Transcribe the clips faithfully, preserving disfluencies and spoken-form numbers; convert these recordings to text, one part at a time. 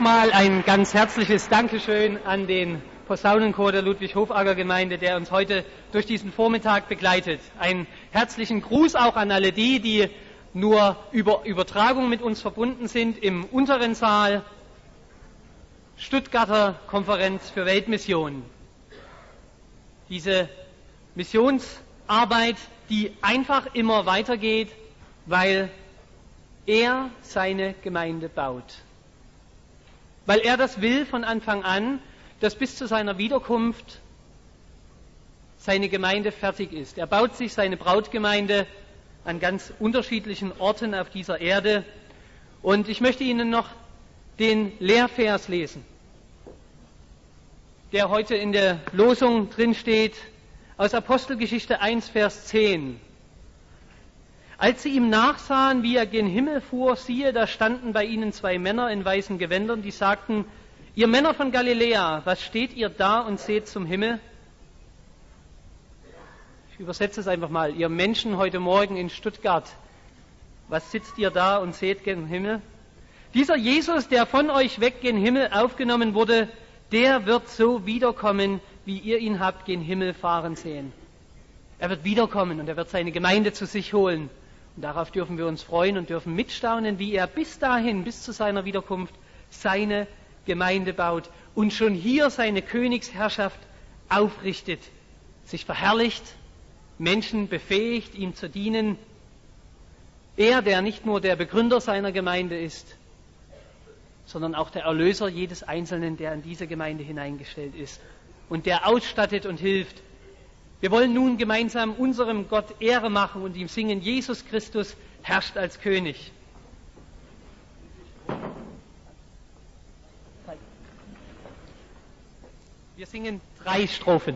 nochmal ein ganz herzliches Dankeschön an den Posaunenchor der Ludwig-Hofacker-Gemeinde, der uns heute durch diesen Vormittag begleitet. Einen herzlichen Gruß auch an alle die, die nur über Übertragung mit uns verbunden sind im unteren Saal. Stuttgarter Konferenz für Weltmission. Diese Missionsarbeit, die einfach immer weitergeht, weil er seine Gemeinde baut. Weil er das will von Anfang an, dass bis zu seiner Wiederkunft seine Gemeinde fertig ist. Er baut sich seine Brautgemeinde an ganz unterschiedlichen Orten auf dieser Erde. Und ich möchte Ihnen noch den Lehrvers lesen, der heute in der Losung drin steht, aus Apostelgeschichte eins, Vers zehn. Als sie ihm nachsahen, wie er gen Himmel fuhr, siehe, da standen bei ihnen zwei Männer in weißen Gewändern, die sagten: Ihr Männer von Galiläa, was steht ihr da und seht zum Himmel? Ich übersetze es einfach mal. Ihr Menschen heute Morgen in Stuttgart, was sitzt ihr da und seht gen Himmel? Dieser Jesus, der von euch weg gen Himmel aufgenommen wurde, der wird so wiederkommen, wie ihr ihn habt gen Himmel fahren sehen. Er wird wiederkommen und er wird seine Gemeinde zu sich holen. Und darauf dürfen wir uns freuen und dürfen mitstaunen, wie er bis dahin, bis zu seiner Wiederkunft, seine Gemeinde baut und schon hier seine Königsherrschaft aufrichtet, sich verherrlicht, Menschen befähigt, ihm zu dienen. Er, der nicht nur der Begründer seiner Gemeinde ist, sondern auch der Erlöser jedes Einzelnen, der in diese Gemeinde hineingestellt ist und der ausstattet und hilft. Wir wollen nun gemeinsam unserem Gott Ehre machen und ihm singen: Jesus Christus herrscht als König. Wir singen drei Strophen.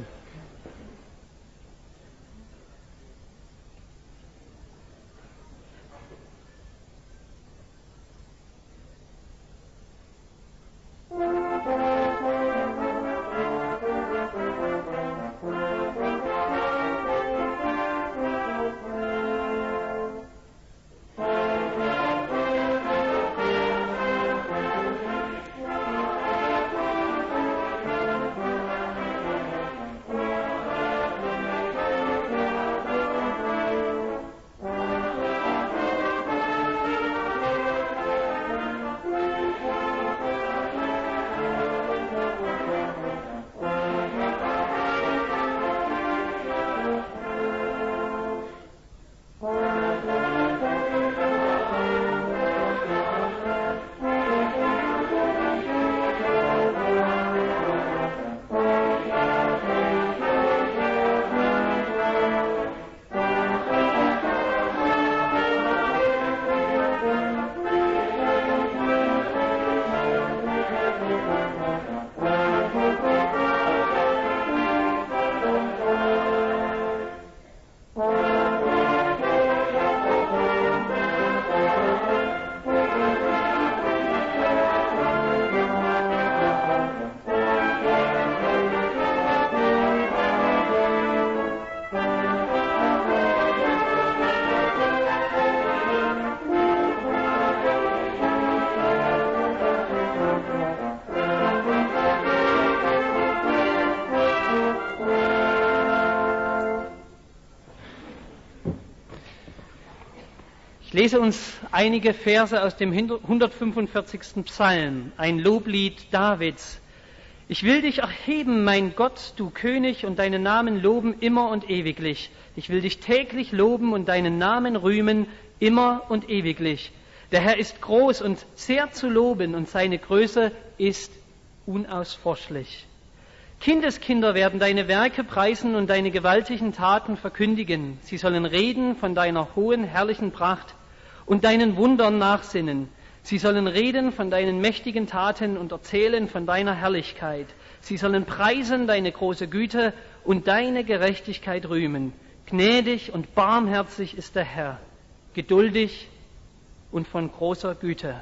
Ich lese uns einige Verse aus dem hundertfünfundvierzigsten Psalm, ein Loblied Davids. Ich will dich erheben, mein Gott, du König, und deinen Namen loben immer und ewiglich. Ich will dich täglich loben und deinen Namen rühmen immer und ewiglich. Der Herr ist groß und sehr zu loben, und seine Größe ist unausforschlich. Kindeskinder werden deine Werke preisen und deine gewaltigen Taten verkündigen. Sie sollen reden von deiner hohen, herrlichen Pracht und deinen Wundern nachsinnen. Sie sollen reden von deinen mächtigen Taten und erzählen von deiner Herrlichkeit. Sie sollen preisen deine große Güte und deine Gerechtigkeit rühmen. Gnädig und barmherzig ist der Herr, geduldig und von großer Güte.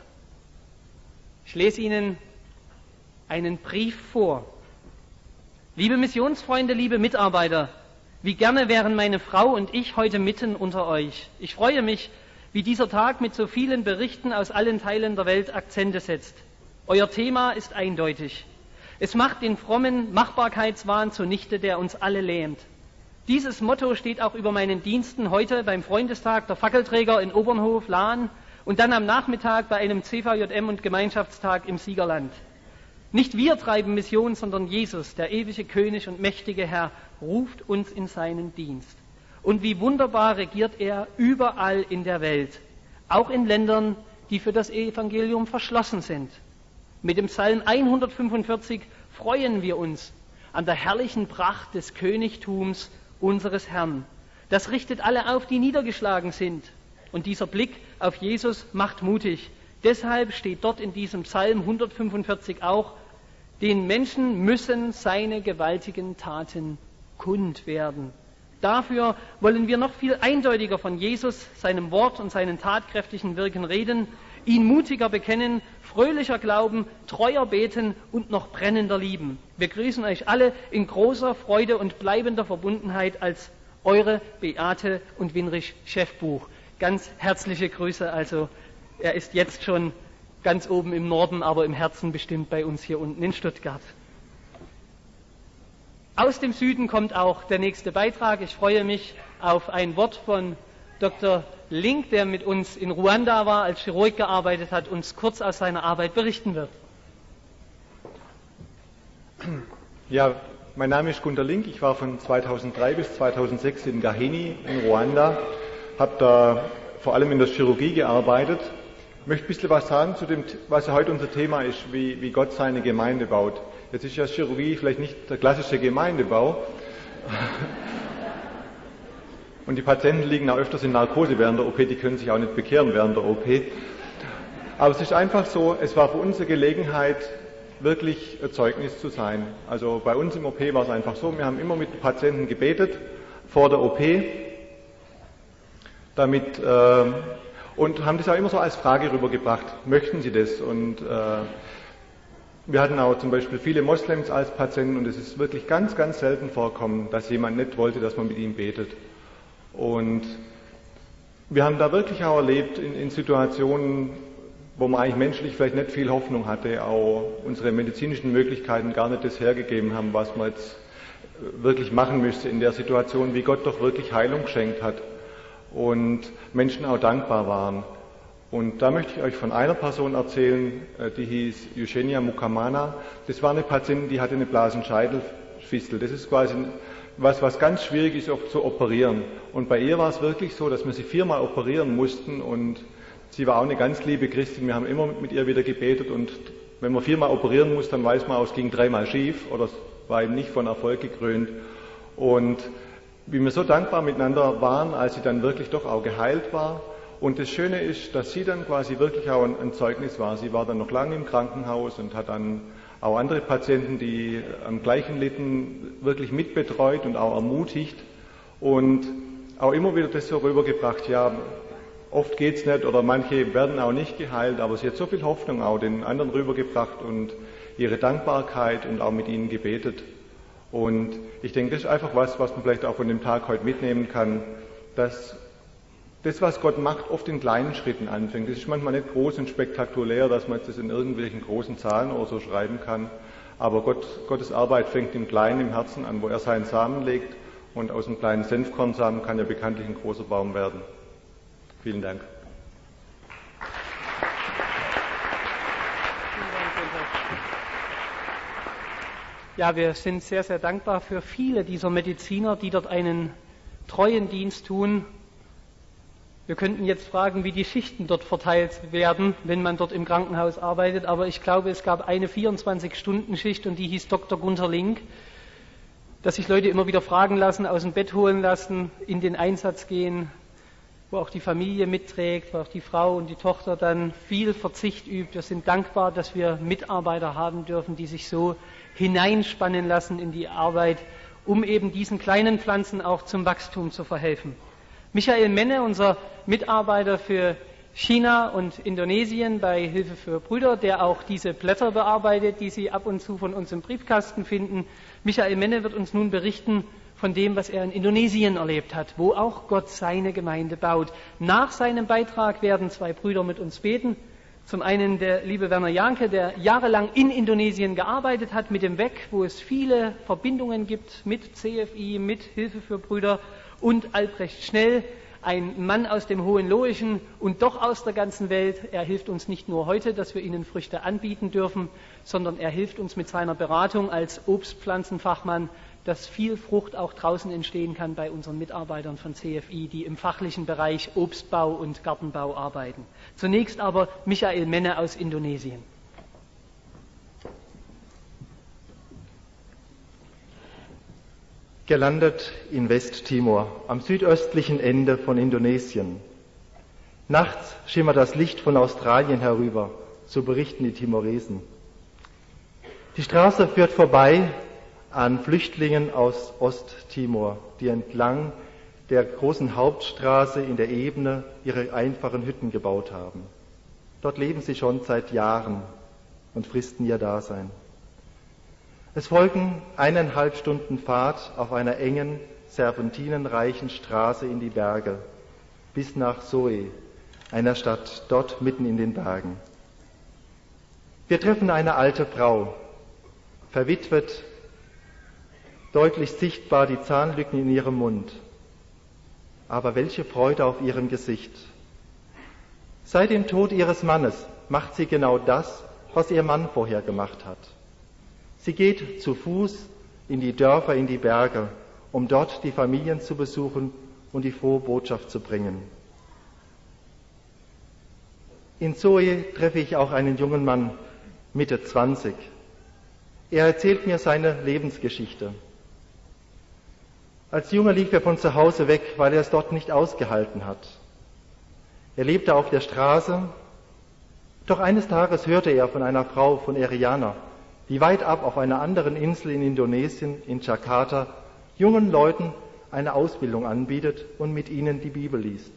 Ich lese Ihnen einen Brief vor. Liebe Missionsfreunde, liebe Mitarbeiter, wie gerne wären meine Frau und ich heute mitten unter euch. Ich freue mich, wie dieser Tag mit so vielen Berichten aus allen Teilen der Welt Akzente setzt. Euer Thema ist eindeutig. Es macht den frommen Machbarkeitswahn zunichte, der uns alle lähmt. Dieses Motto steht auch über meinen Diensten heute beim Freundestag der Fackelträger in Obernhof, Lahn und dann am Nachmittag bei einem C V J M und Gemeinschaftstag im Siegerland. Nicht wir treiben Mission, sondern Jesus, der ewige König und mächtige Herr, ruft uns in seinen Dienst. Und wie wunderbar regiert er überall in der Welt, auch in Ländern, die für das Evangelium verschlossen sind. Mit dem Psalm hundertfünfundvierzig freuen wir uns an der herrlichen Pracht des Königtums unseres Herrn. Das richtet alle auf, die niedergeschlagen sind. Und dieser Blick auf Jesus macht mutig. Deshalb steht dort in diesem Psalm hundertfünfundvierzig auch, den Menschen müssen seine gewaltigen Taten kund werden. Dafür wollen wir noch viel eindeutiger von Jesus, seinem Wort und seinen tatkräftigen Wirken reden, ihn mutiger bekennen, fröhlicher glauben, treuer beten und noch brennender lieben. Wir grüßen euch alle in großer Freude und bleibender Verbundenheit als eure Beate und Winrich Chefbuch. Ganz herzliche Grüße, also er ist jetzt schon ganz oben im Norden, aber im Herzen bestimmt bei uns hier unten in Stuttgart. Aus dem Süden kommt auch der nächste Beitrag. Ich freue mich auf ein Wort von Doktor Link, der mit uns in Ruanda war, als Chirurg gearbeitet hat, uns kurz aus seiner Arbeit berichten wird. Ja, mein Name ist Gunter Link. Ich war von zweitausenddrei bis zweitausendsechs in Gahini in Ruanda, habe da vor allem in der Chirurgie gearbeitet. Ich möchte ein bisschen was sagen zu dem, was ja heute unser Thema ist, wie, wie Gott seine Gemeinde baut. Jetzt ist ja Chirurgie vielleicht nicht der klassische Gemeindebau. Und die Patienten liegen auch öfters in Narkose während der O P, die können sich auch nicht bekehren während der O P. Aber es ist einfach so, es war für uns eine Gelegenheit, wirklich Zeugnis zu sein. Also bei uns im O P war es einfach so, wir haben immer mit den Patienten gebetet vor der O P, damit, äh, und haben das auch immer so als Frage rübergebracht, möchten Sie das? Und äh, wir hatten auch zum Beispiel viele Moslems als Patienten und es ist wirklich ganz, ganz selten vorkommen, dass jemand nicht wollte, dass man mit ihm betet. Und wir haben da wirklich auch erlebt in, in Situationen, wo man eigentlich menschlich vielleicht nicht viel Hoffnung hatte, auch unsere medizinischen Möglichkeiten gar nicht das hergegeben haben, was man jetzt wirklich machen müsste in der Situation, wie Gott doch wirklich Heilung geschenkt hat und Menschen auch dankbar waren. Und da möchte ich euch von einer Person erzählen, die hieß Eugenia Mukamana. Das war eine Patientin, die hatte eine Blasenscheitelfistel. Das ist quasi was, was ganz schwierig ist auch zu operieren. Und bei ihr war es wirklich so, dass wir sie viermal operieren mussten und sie war auch eine ganz liebe Christin. Wir haben immer mit ihr wieder gebetet und wenn man viermal operieren muss, dann weiß man auch, es ging dreimal schief oder es war eben nicht von Erfolg gekrönt. Und wie wir so dankbar miteinander waren, als sie dann wirklich doch auch geheilt war. Und das Schöne ist, dass sie dann quasi wirklich auch ein, ein Zeugnis war. Sie war dann noch lange im Krankenhaus und hat dann auch andere Patienten, die am gleichen litten, wirklich mitbetreut und auch ermutigt und auch immer wieder das so rübergebracht, ja, oft geht's nicht oder manche werden auch nicht geheilt, aber sie hat so viel Hoffnung auch den anderen rübergebracht und ihre Dankbarkeit und auch mit ihnen gebetet. Und ich denke, das ist einfach was, was man vielleicht auch von dem Tag heute mitnehmen kann, dass das, was Gott macht, oft in kleinen Schritten anfängt. Das ist manchmal nicht groß und spektakulär, dass man das in irgendwelchen großen Zahlen oder so schreiben kann. Aber Gott, Gottes Arbeit fängt im Kleinen, im Herzen an, wo er seinen Samen legt. Und aus einem kleinen Senfkornsamen kann ja bekanntlich ein großer Baum werden. Vielen Dank. Ja, wir sind sehr, sehr dankbar für viele dieser Mediziner, die dort einen treuen Dienst tun. Wir könnten jetzt fragen, wie die Schichten dort verteilt werden, wenn man dort im Krankenhaus arbeitet, aber ich glaube, es gab eine vierundzwanzig-Stunden-Schicht und die hieß Doktor Gunter Link, dass sich Leute immer wieder fragen lassen, aus dem Bett holen lassen, in den Einsatz gehen, wo auch die Familie mitträgt, wo auch die Frau und die Tochter dann viel Verzicht übt. Wir sind dankbar, dass wir Mitarbeiter haben dürfen, die sich so hineinspannen lassen in die Arbeit, um eben diesen kleinen Pflanzen auch zum Wachstum zu verhelfen. Michael Menne, unser Mitarbeiter für China und Indonesien bei Hilfe für Brüder, der auch diese Blätter bearbeitet, die Sie ab und zu von uns im Briefkasten finden. Michael Menne wird uns nun berichten von dem, was er in Indonesien erlebt hat, wo auch Gott seine Gemeinde baut. Nach seinem Beitrag werden zwei Brüder mit uns beten. Zum einen der liebe Werner Janke, der jahrelang in Indonesien gearbeitet hat, mit dem W E C, wo es viele Verbindungen gibt mit C F I, mit Hilfe für Brüder, und Albrecht Schnell, ein Mann aus dem Hohenlohischen und doch aus der ganzen Welt. Er hilft uns nicht nur heute, dass wir Ihnen Früchte anbieten dürfen, sondern er hilft uns mit seiner Beratung als Obstpflanzenfachmann, dass viel Frucht auch draußen entstehen kann bei unseren Mitarbeitern von C F I, die im fachlichen Bereich Obstbau und Gartenbau arbeiten. Zunächst aber Michael Menne aus Indonesien. Gelandet in Westtimor, am südöstlichen Ende von Indonesien. Nachts schimmert das Licht von Australien herüber, so berichten die Timoresen. Die Straße führt vorbei an Flüchtlingen aus Osttimor, die entlang der großen Hauptstraße in der Ebene ihre einfachen Hütten gebaut haben. Dort leben sie schon seit Jahren und fristen ihr Dasein. Es folgen eineinhalb Stunden Fahrt auf einer engen, serpentinenreichen Straße in die Berge, bis nach Soe, einer Stadt dort mitten in den Bergen. Wir treffen eine alte Frau, verwitwet, deutlich sichtbar die Zahnlücken in ihrem Mund. Aber welche Freude auf ihrem Gesicht. Seit dem Tod ihres Mannes macht sie genau das, was ihr Mann vorher gemacht hat. Sie geht zu Fuß in die Dörfer, in die Berge, um dort die Familien zu besuchen und die frohe Botschaft zu bringen. In Soe treffe ich auch einen jungen Mann, Mitte zwanzig. Er erzählt mir seine Lebensgeschichte. Als Junge lief er von zu Hause weg, weil er es dort nicht ausgehalten hat. Er lebte auf der Straße, doch eines Tages hörte er von einer Frau von Eriana, die weit ab auf einer anderen Insel in Indonesien, in Jakarta, jungen Leuten eine Ausbildung anbietet und mit ihnen die Bibel liest.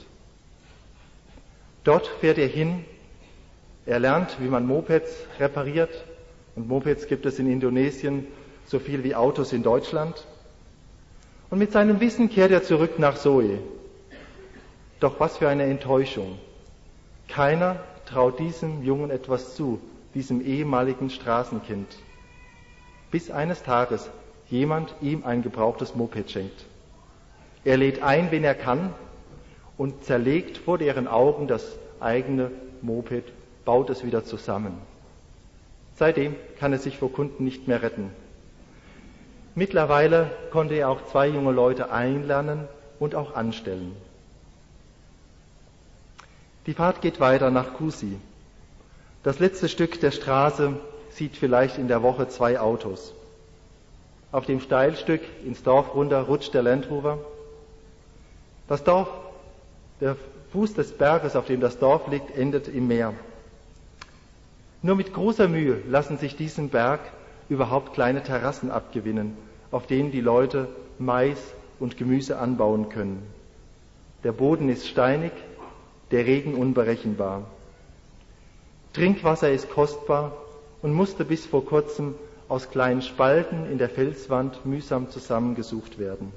Dort fährt er hin, er lernt, wie man Mopeds repariert, und Mopeds gibt es in Indonesien so viel wie Autos in Deutschland. Und mit seinem Wissen kehrt er zurück nach Soe. Doch was für eine Enttäuschung. Keiner traut diesem Jungen etwas zu, diesem ehemaligen Straßenkind, bis eines Tages jemand ihm ein gebrauchtes Moped schenkt. Er lädt ein, wen er kann, und zerlegt vor deren Augen das eigene Moped, baut es wieder zusammen. Seitdem kann er sich vor Kunden nicht mehr retten. Mittlerweile konnte er auch zwei junge Leute einlernen und auch anstellen. Die Fahrt geht weiter nach Kusi. Das letzte Stück der Straße sieht vielleicht in der Woche zwei Autos. Auf dem Steilstück ins Dorf runter rutscht der Land Rover. Das Dorf, der Fuß des Berges, auf dem das Dorf liegt, endet im Meer. Nur mit großer Mühe lassen sich diesem Berg überhaupt kleine Terrassen abgewinnen, auf denen die Leute Mais und Gemüse anbauen können. Der Boden ist steinig, der Regen unberechenbar. Trinkwasser ist kostbar und musste bis vor kurzem aus kleinen Spalten in der Felswand mühsam zusammengesucht werden.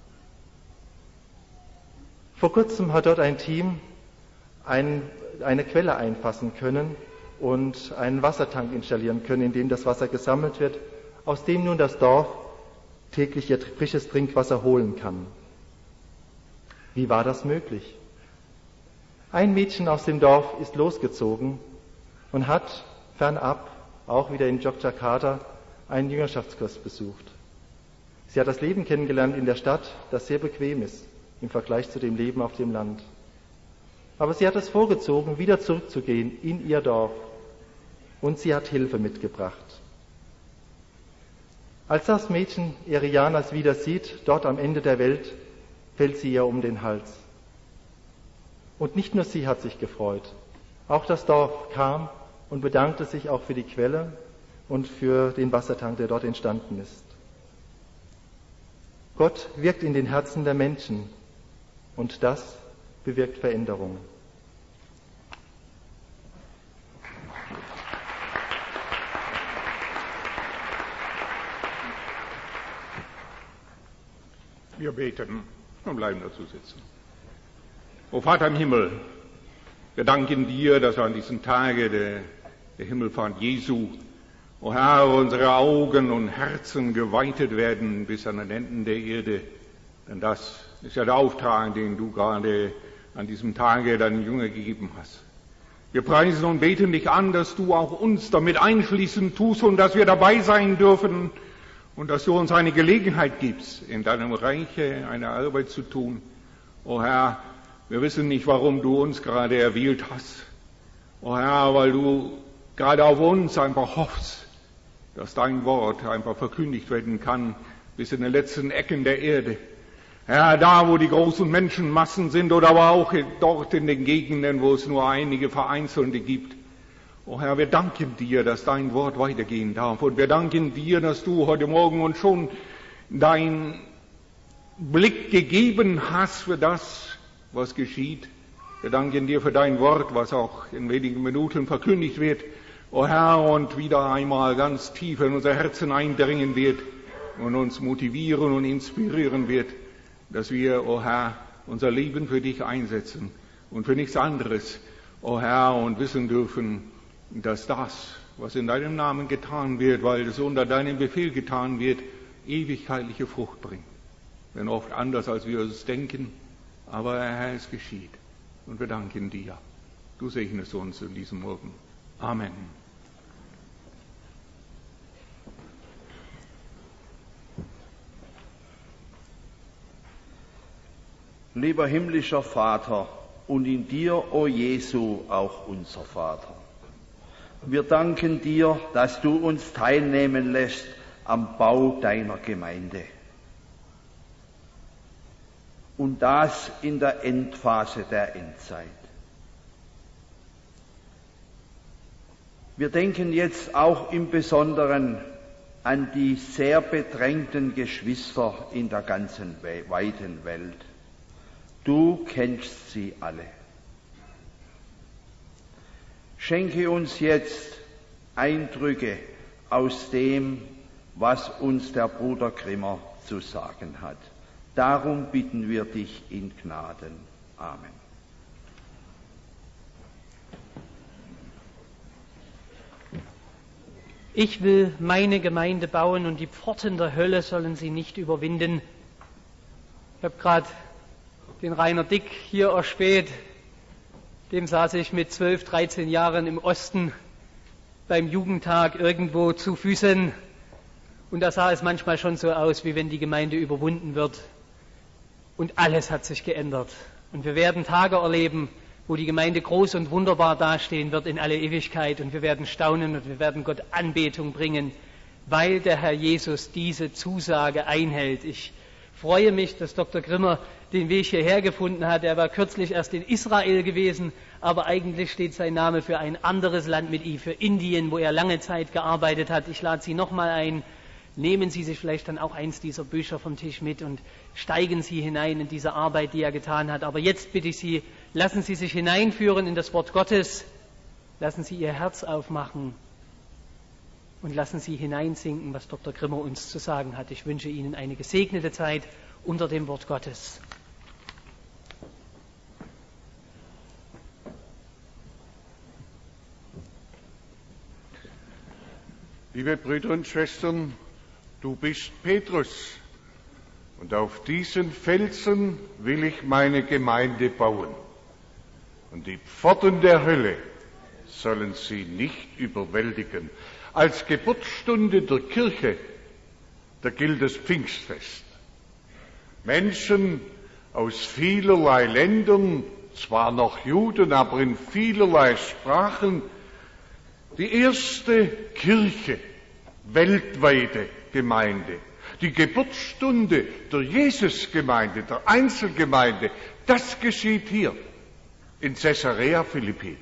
Vor kurzem hat dort ein Team ein, eine Quelle einfassen können und einen Wassertank installieren können, in dem das Wasser gesammelt wird, aus dem nun das Dorf täglich ihr frisches Trinkwasser holen kann. Wie war das möglich? Ein Mädchen aus dem Dorf ist losgezogen und hat fernab, auch wieder in Yogyakarta, einen Jüngerschaftskurs besucht. Sie hat das Leben kennengelernt in der Stadt, das sehr bequem ist im Vergleich zu dem Leben auf dem Land. Aber sie hat es vorgezogen, wieder zurückzugehen in ihr Dorf, und sie hat Hilfe mitgebracht. Als das Mädchen Erianas wieder sieht, dort am Ende der Welt, fällt sie ihr um den Hals. Und nicht nur sie hat sich gefreut, auch das Dorf kam und bedankte sich auch für die Quelle und für den Wassertank, der dort entstanden ist. Gott wirkt in den Herzen der Menschen und das bewirkt Veränderung. Wir beten und bleiben dazu sitzen. O Vater im Himmel, Wir danken dir, dass an diesen Tage der, der Himmelfahrt Jesu, o Herr, unsere Augen und Herzen geweitet werden bis an den Enden der Erde. Denn das ist ja der Auftrag, den du gerade an diesem Tage deinen Jünger gegeben hast. Wir preisen und beten dich an, dass du auch uns damit einschließen tust und dass wir dabei sein dürfen und dass du uns eine Gelegenheit gibst, in deinem Reiche eine Arbeit zu tun. O Herr, wir wissen nicht, warum du uns gerade erwählt hast. O Herr, weil du gerade auf uns einfach hoffst, dass dein Wort einfach verkündigt werden kann bis in den letzten Ecken der Erde. Herr, da wo die großen Menschenmassen sind oder aber auch dort in den Gegenden, wo es nur einige Vereinzelte gibt. O Herr, wir danken dir, dass dein Wort weitergehen darf. Und wir danken dir, dass du heute Morgen uns schon deinen Blick gegeben hast für das, was geschieht. Wir danken dir für dein Wort, was auch in wenigen Minuten verkündigt wird. O Herr, und wieder einmal ganz tief in unser Herzen eindringen wird und uns motivieren und inspirieren wird, dass wir, o Herr, unser Leben für dich einsetzen und für nichts anderes, o Herr, und wissen dürfen, dass das, was in deinem Namen getan wird, weil es unter deinem Befehl getan wird, ewigkeitliche Frucht bringt. Wenn oft anders, als wir es denken, aber Herr, es geschieht. Und wir danken dir. Du segnest uns in diesem Morgen. Amen. Lieber himmlischer Vater, und in dir, o Jesu, auch unser Vater. Wir danken dir, dass du uns teilnehmen lässt am Bau deiner Gemeinde. Und das in der Endphase der Endzeit. Wir denken jetzt auch im Besonderen an die sehr bedrängten Geschwister in der ganzen weiten Welt. Du kennst sie alle. Schenke uns jetzt Eindrücke aus dem, was uns der Bruder Grimmer zu sagen hat. Darum bitten wir dich in Gnaden. Amen. Ich will meine Gemeinde bauen und die Pforten der Hölle sollen sie nicht überwinden. Ich habe gerade den Rainer Dick hier erspäht. Dem saß ich mit zwölf, dreizehn Jahren im Osten beim Jugendtag irgendwo zu Füßen. Und da sah es manchmal schon so aus, wie wenn die Gemeinde überwunden wird. Und alles hat sich geändert. Und wir werden Tage erleben, wo die Gemeinde groß und wunderbar dastehen wird in alle Ewigkeit. Und wir werden staunen und wir werden Gott Anbetung bringen, weil der Herr Jesus diese Zusage einhält. Ich freue mich, dass Doktor Grimmer den Weg hierher gefunden hat. Er war kürzlich erst in Israel gewesen, aber eigentlich steht sein Name für ein anderes Land mit I, für Indien, wo er lange Zeit gearbeitet hat. Ich lade Sie nochmal ein. Nehmen Sie sich vielleicht dann auch eins dieser Bücher vom Tisch mit und steigen Sie hinein in diese Arbeit, die er getan hat. Aber jetzt bitte ich Sie, lassen Sie sich hineinführen in das Wort Gottes. Lassen Sie Ihr Herz aufmachen und lassen Sie hineinsinken, was Doktor Grimmer uns zu sagen hat. Ich wünsche Ihnen eine gesegnete Zeit unter dem Wort Gottes. Liebe Brüder und Schwestern, du bist Petrus, und auf diesen Felsen will ich meine Gemeinde bauen. Und die Pforten der Hölle sollen sie nicht überwältigen. Als Geburtsstunde der Kirche, da gilt das Pfingstfest. Menschen aus vielerlei Ländern, zwar noch Juden, aber in vielerlei Sprachen, die erste Kirche, weltweite Gemeinde, die Geburtsstunde der Jesusgemeinde, der Einzelgemeinde, das geschieht hier in Caesarea Philippi.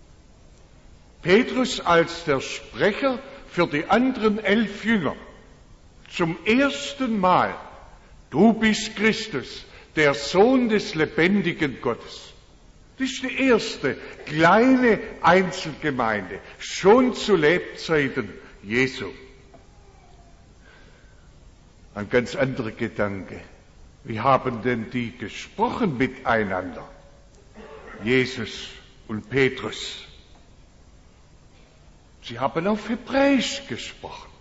Petrus als der Sprecher für die anderen elf Jünger zum ersten Mal: Du bist Christus, der Sohn des lebendigen Gottes. Das ist die erste kleine Einzelgemeinde, schon zu Lebzeiten Jesu. Ein ganz anderer Gedanke. Wie haben denn die gesprochen miteinander? Jesus und Petrus. Sie haben auf Hebräisch gesprochen.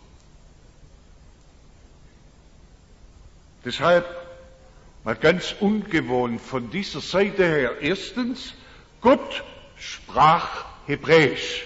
Deshalb mal ganz ungewohnt von dieser Seite her. Erstens, Gott sprach Hebräisch.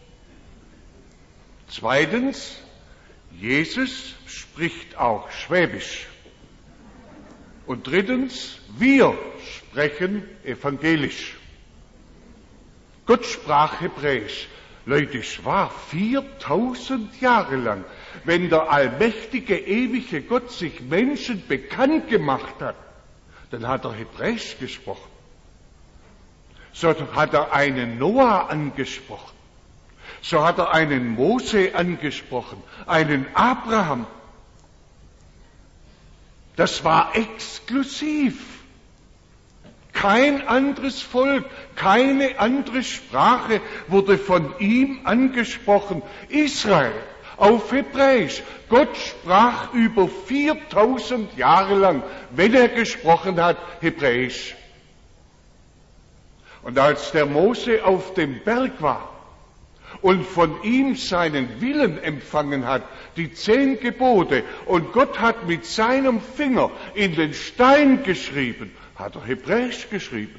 Zweitens, Jesus spricht auch Schwäbisch. Und drittens, wir sprechen evangelisch. Gott sprach Hebräisch. Leute, es war viertausend Jahre lang, wenn der allmächtige, ewige Gott sich Menschen bekannt gemacht hat, dann hat er Hebräisch gesprochen. So hat er einen Noah angesprochen. So hat er einen Mose angesprochen, einen Abraham. Das war exklusiv. Kein anderes Volk, keine andere Sprache wurde von ihm angesprochen. Israel auf Hebräisch. Gott sprach über viertausend Jahre lang, wenn er gesprochen hat, Hebräisch. Und als der Mose auf dem Berg war und von ihm seinen Willen empfangen hat, die zehn Gebote, und Gott hat mit seinem Finger in den Stein geschrieben, hat er Hebräisch geschrieben.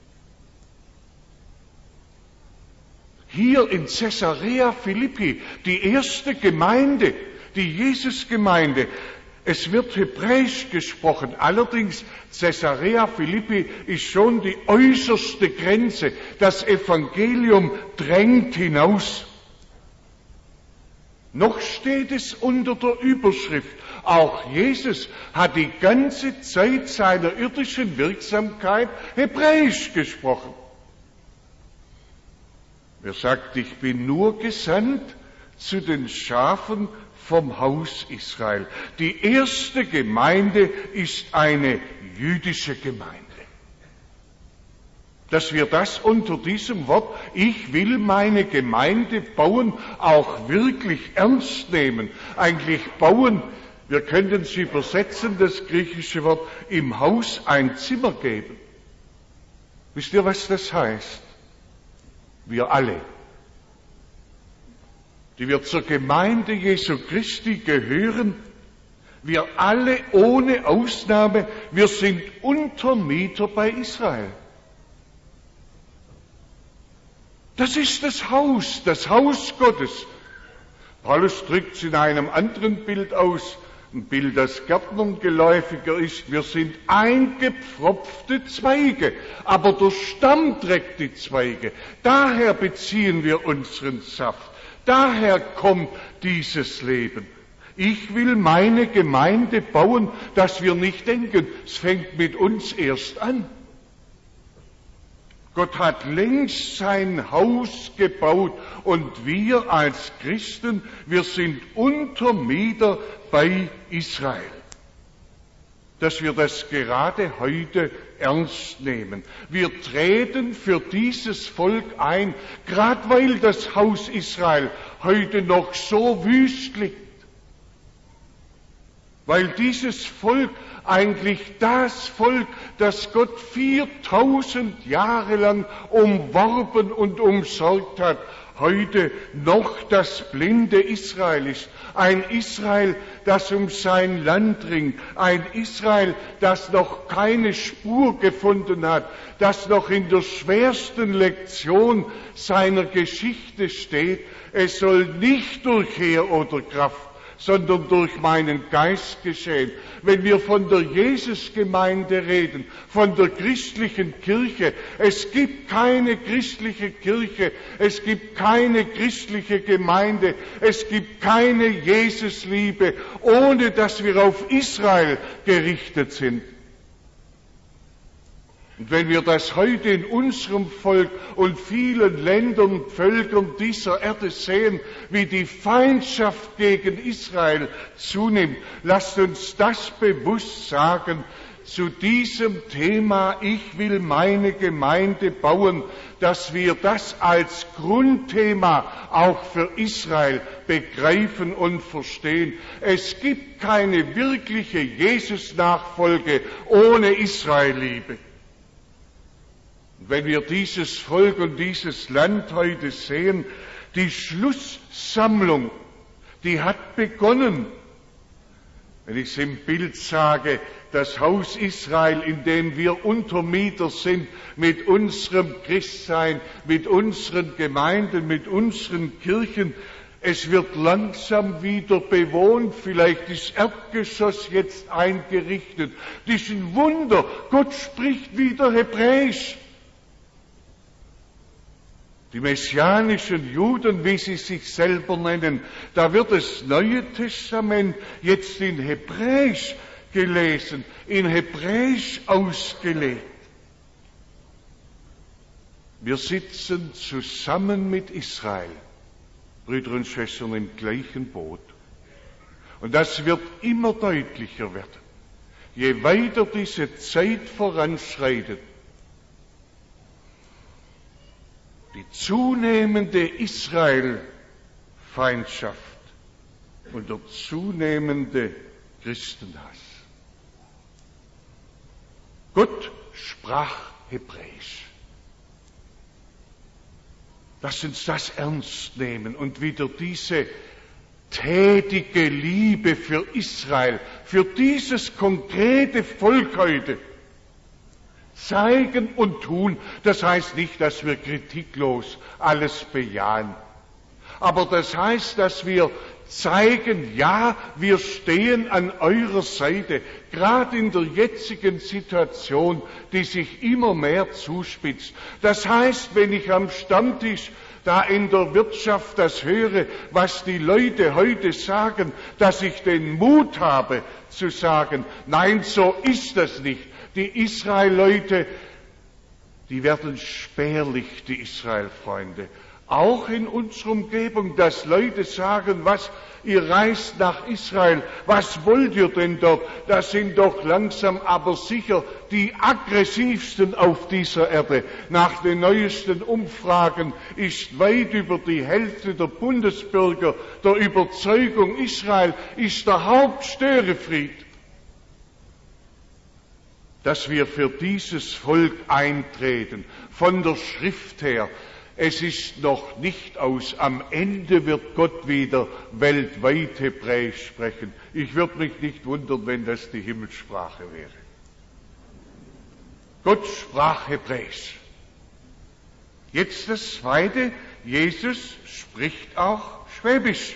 Hier in Caesarea Philippi, die erste Gemeinde, die Jesusgemeinde, es wird Hebräisch gesprochen. Allerdings, Caesarea Philippi ist schon die äußerste Grenze. Das Evangelium drängt hinaus. Noch steht es unter der Überschrift, auch Jesus hat die ganze Zeit seiner irdischen Wirksamkeit Hebräisch gesprochen. Er sagt, ich bin nur gesandt zu den Schafen vom Haus Israel. Die erste Gemeinde ist eine jüdische Gemeinde. Dass wir das unter diesem Wort, ich will meine Gemeinde bauen, auch wirklich ernst nehmen. Eigentlich bauen, wir könnten es übersetzen, das griechische Wort, im Haus ein Zimmer geben. Wisst ihr, was das heißt? Wir alle, die wir zur Gemeinde Jesu Christi gehören, wir alle ohne Ausnahme, wir sind Untermieter bei Israel. Das ist das Haus, das Haus Gottes. Paulus drückt es in einem anderen Bild aus, ein Bild, das Gärtnern geläufiger ist. Wir sind eingepfropfte Zweige, aber der Stamm trägt die Zweige. Daher beziehen wir unseren Saft. Daher kommt dieses Leben. Ich will meine Gemeinde bauen, dass wir nicht denken, es fängt mit uns erst an. Gott hat längst sein Haus gebaut und wir als Christen, wir sind Untermieter bei Israel. Dass wir das gerade heute ernst nehmen. Wir treten für dieses Volk ein, gerade weil das Haus Israel heute noch so wüst liegt. Weil dieses Volk eigentlich das Volk, das Gott viertausend Jahre lang umworben und umsorgt hat, heute noch das blinde Israel ist. Ein Israel, das um sein Land ringt. Ein Israel, das noch keine Spur gefunden hat, das noch in der schwersten Lektion seiner Geschichte steht. Es soll nicht durch Heer oder Kraft, sondern durch meinen Geist geschehen. Wenn wir von der Jesusgemeinde reden, von der christlichen Kirche, es gibt keine christliche Kirche, es gibt keine christliche Gemeinde, es gibt keine Jesusliebe, ohne dass wir auf Israel gerichtet sind. Und wenn wir das heute in unserem Volk und vielen Ländern und Völkern dieser Erde sehen, wie die Feindschaft gegen Israel zunimmt, lasst uns das bewusst sagen, zu diesem Thema, ich will meine Gemeinde bauen, dass wir das als Grundthema auch für Israel begreifen und verstehen. Es gibt keine wirkliche Jesus-Nachfolge ohne Israelliebe. Und wenn wir dieses Volk und dieses Land heute sehen, die Schlusssammlung, die hat begonnen. Wenn ich es im Bild sage, das Haus Israel, in dem wir Untermieter sind, mit unserem Christsein, mit unseren Gemeinden, mit unseren Kirchen, es wird langsam wieder bewohnt, vielleicht ist Erdgeschoss jetzt eingerichtet. Das ist ein Wunder, Gott spricht wieder Hebräisch. Die messianischen Juden, wie sie sich selber nennen, da wird das Neue Testament jetzt in Hebräisch gelesen, in Hebräisch ausgelegt. Wir sitzen zusammen mit Israel, Brüder und Schwestern, im gleichen Boot. Und das wird immer deutlicher werden. Je weiter diese Zeit voranschreitet, die zunehmende Israel-Feindschaft und der zunehmende Christenhass. Gott sprach Hebräisch. Lass uns das ernst nehmen und wieder diese tätige Liebe für Israel, für dieses konkrete Volk heute zeigen und tun. Das heißt nicht, dass wir kritiklos alles bejahen. Aber das heißt, dass wir zeigen, ja, wir stehen an eurer Seite, gerade in der jetzigen Situation, die sich immer mehr zuspitzt. Das heißt, wenn ich am Stammtisch da in der Wirtschaft das höre, was die Leute heute sagen, dass ich den Mut habe zu sagen, nein, so ist das nicht. Die Israel-Leute, die werden spärlich, die Israel-Freunde. Auch in unserer Umgebung, dass Leute sagen, was, ihr reist nach Israel, was wollt ihr denn dort? Das sind doch langsam aber sicher die aggressivsten auf dieser Erde. Nach den neuesten Umfragen ist weit über die Hälfte der Bundesbürger der Überzeugung, Israel ist der Hauptstörenfried. Dass wir für dieses Volk eintreten, von der Schrift her. Es ist noch nicht aus. Am Ende wird Gott wieder weltweit Hebräisch sprechen. Ich würde mich nicht wundern, wenn das die Himmelssprache wäre. Gott sprach Hebräisch. Jetzt das Zweite, Jesus spricht auch Schwäbisch.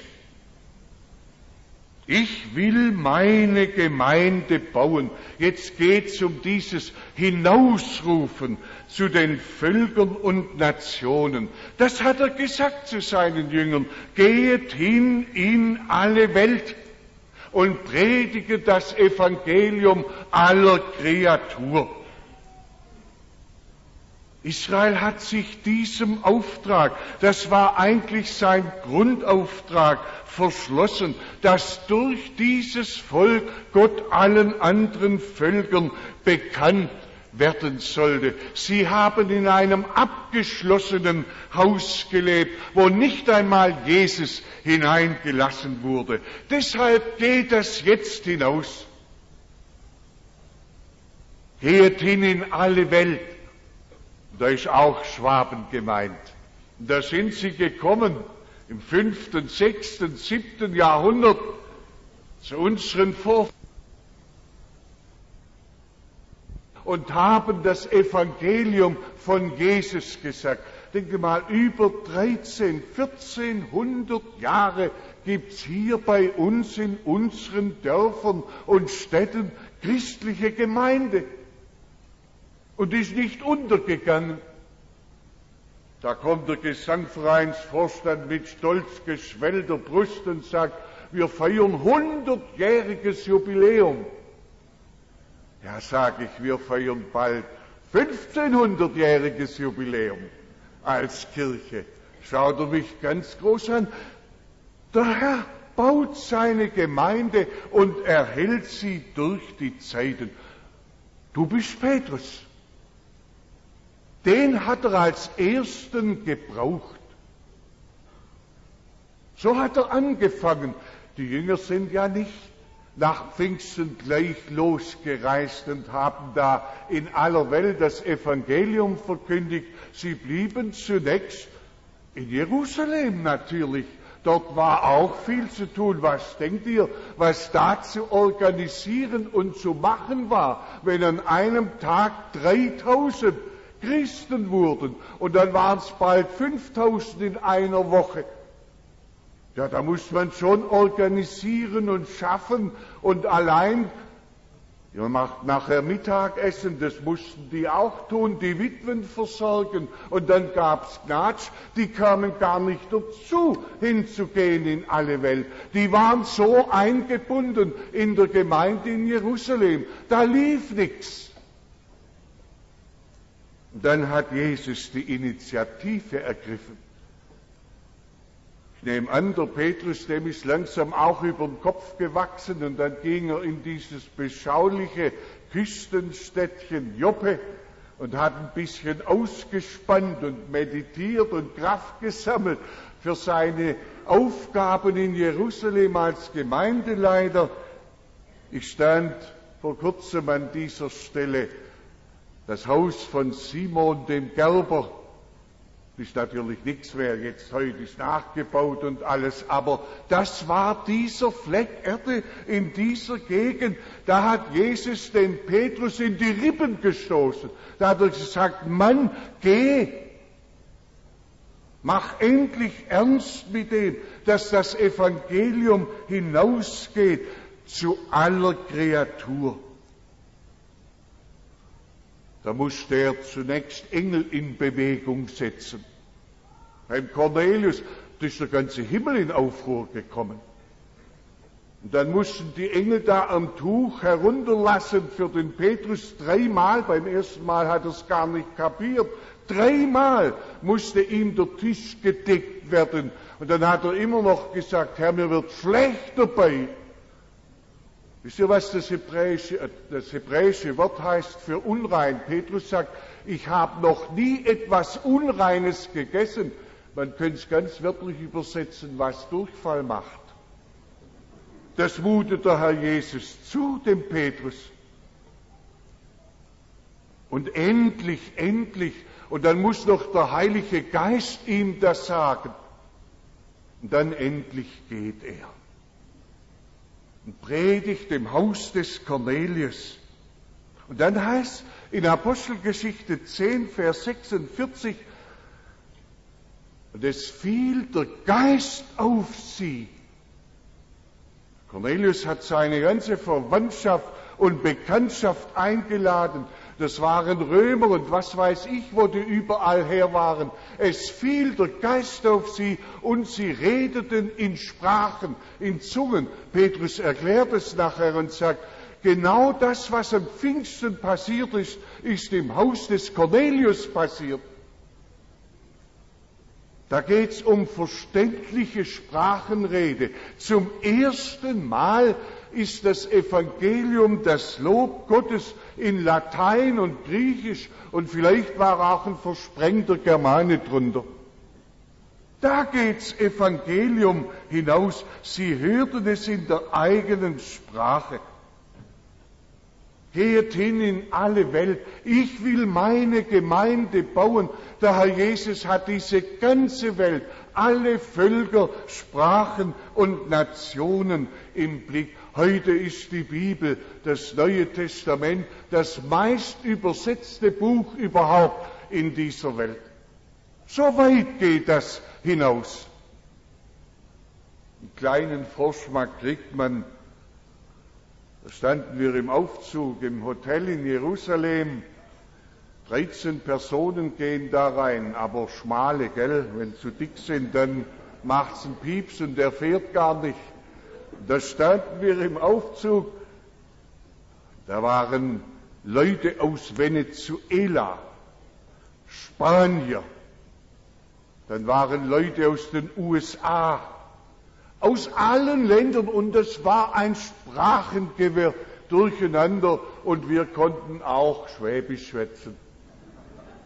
Ich will meine Gemeinde bauen. Jetzt geht's um dieses Hinausrufen zu den Völkern und Nationen. Das hat er gesagt zu seinen Jüngern. Geht hin in alle Welt und predige das Evangelium aller Kreatur. Israel hat sich diesem Auftrag, das war eigentlich sein Grundauftrag, verschlossen, dass durch dieses Volk Gott allen anderen Völkern bekannt werden sollte. Sie haben in einem abgeschlossenen Haus gelebt, wo nicht einmal Jesus hineingelassen wurde. Deshalb geht das jetzt hinaus. Geht hin in alle Welt. Da ist auch Schwaben gemeint. Da sind sie gekommen im fünften, sechsten, siebten Jahrhundert zu unseren Vorfahren und haben das Evangelium von Jesus gesagt. Denke mal, über dreizehn, vierzehnhundert Jahre gibt's hier bei uns in unseren Dörfern und Städten christliche Gemeinde. Und ist nicht untergegangen. Da kommt der Gesangvereinsvorstand mit stolz geschwellter Brust und sagt, wir feiern hundertjähriges Jubiläum. Ja, sage ich, wir feiern bald fünfzehnhundertjähriges Jubiläum als Kirche. Schaut er mich ganz groß an. Der Herr baut seine Gemeinde und erhält sie durch die Zeiten. Du bist Petrus. Den hat er als Ersten gebraucht. So hat er angefangen. Die Jünger sind ja nicht nach Pfingsten gleich losgereist und haben da in aller Welt das Evangelium verkündigt. Sie blieben zunächst in Jerusalem natürlich. Dort war auch viel zu tun. Was denkt ihr, was da zu organisieren und zu machen war, wenn an einem Tag dreitausend Christen wurden und dann waren es bald fünftausend in einer Woche. Ja, da muss man schon organisieren und schaffen und allein, ihr macht nachher Mittagessen, das mussten die auch tun, die Witwen versorgen und dann gab's Gnatsch, die kamen gar nicht dazu, hinzugehen in alle Welt. Die waren so eingebunden in der Gemeinde in Jerusalem, da lief nichts. Dann hat Jesus die Initiative ergriffen. Ich nehme an, der Petrus, dem ist langsam auch über den Kopf gewachsen und dann ging er in dieses beschauliche Küstenstädtchen Joppe und hat ein bisschen ausgespannt und meditiert und Kraft gesammelt für seine Aufgaben in Jerusalem als Gemeindeleiter. Ich stand vor kurzem an dieser Stelle, das Haus von Simon dem Gerber. Ist natürlich nichts mehr, jetzt heute ist nachgebaut und alles, aber das war dieser Fleck Erde in dieser Gegend. Da hat Jesus den Petrus in die Rippen gestoßen. Da hat er gesagt, Mann, geh, mach endlich ernst mit dem, dass das Evangelium hinausgeht zu aller Kreatur. Da musste er zunächst Engel in Bewegung setzen. Beim Cornelius ist der ganze Himmel in Aufruhr gekommen. Und dann mussten die Engel da am Tuch herunterlassen für den Petrus dreimal. Beim ersten Mal hat er es gar nicht kapiert. Dreimal musste ihm der Tisch gedeckt werden. Und dann hat er immer noch gesagt, Herr, mir wird schlecht dabei. Wisst ihr, was das hebräische, das hebräische Wort heißt für unrein? Petrus sagt, ich habe noch nie etwas Unreines gegessen. Man könnte es ganz wörtlich übersetzen, was Durchfall macht. Das mutet der Herr Jesus zu, dem Petrus. Und endlich, endlich, und dann muss noch der Heilige Geist ihm das sagen. Und dann endlich geht er und predigt im Haus des Cornelius. Und dann heißt in Apostelgeschichte zehn, Vers sechsundvierzig, und es fiel der Geist auf sie. Cornelius hat seine ganze Verwandtschaft und Bekanntschaft eingeladen. Das waren Römer und was weiß ich, wo die überall her waren. Es fiel der Geist auf sie und sie redeten in Sprachen, in Zungen. Petrus erklärt es nachher und sagt, genau das, was am Pfingsten passiert ist, ist im Haus des Cornelius passiert. Da geht's um verständliche Sprachenrede. Zum ersten Mal ist das Evangelium, das Lob Gottes in Latein und Griechisch und vielleicht war auch ein versprengter Germane drunter. Da geht's Evangelium hinaus. Sie hörten es in der eigenen Sprache. Geht hin in alle Welt. Ich will meine Gemeinde bauen. Der Herr Jesus hat diese ganze Welt, alle Völker, Sprachen und Nationen im Blick. Heute ist die Bibel, das Neue Testament, das meist übersetzte Buch überhaupt in dieser Welt. So weit geht das hinaus. Einen kleinen Vorschmack kriegt man. Da standen wir im Aufzug im Hotel in Jerusalem. dreizehn Personen gehen da rein, aber schmale, gell? Wenn sie zu dick sind, dann macht's einen Pieps und der fährt gar nicht. Da standen wir im Aufzug. Da waren Leute aus Venezuela, Spanier. Dann waren Leute aus den U S A, aus allen Ländern, und das war ein Sprachengewirr durcheinander und wir konnten auch Schwäbisch schwätzen.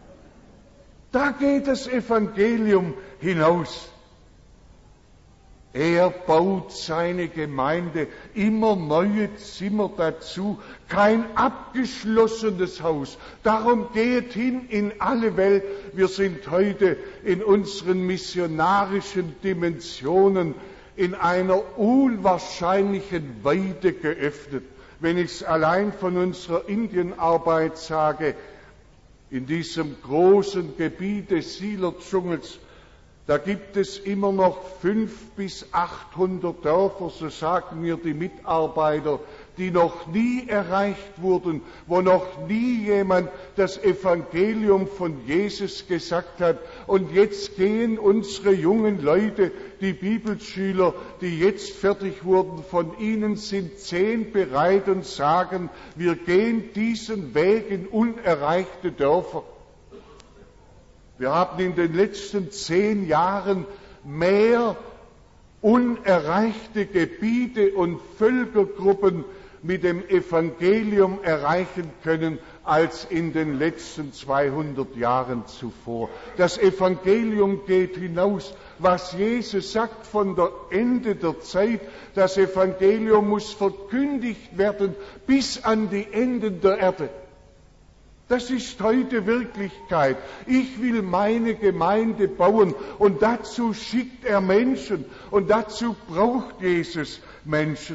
Da geht das Evangelium hinaus. Er baut seine Gemeinde immer neue Zimmer dazu, kein abgeschlossenes Haus. Darum geht hin in alle Welt. Wir sind heute in unseren missionarischen Dimensionen in einer unwahrscheinlichen Weite geöffnet. Wenn ich es allein von unserer Indienarbeit sage, in diesem großen Gebiet des Sieler-Dschungels, da gibt es immer noch fünf bis achthundert Dörfer, so sagen mir die Mitarbeiter, die noch nie erreicht wurden, wo noch nie jemand das Evangelium von Jesus gesagt hat. Und jetzt gehen unsere jungen Leute, die Bibelschüler, die jetzt fertig wurden, von ihnen sind zehn bereit und sagen, wir gehen diesen Weg in unerreichte Dörfer. Wir haben in den letzten zehn Jahren mehr unerreichte Gebiete und Völkergruppen mit dem Evangelium erreichen können als in den letzten zweihundert Jahren zuvor. Das Evangelium geht hinaus. Was Jesus sagt von der Ende der Zeit, das Evangelium muss verkündigt werden bis an die Enden der Erde. Das ist heute Wirklichkeit. Ich will meine Gemeinde bauen und dazu schickt er Menschen und dazu braucht Jesus Menschen.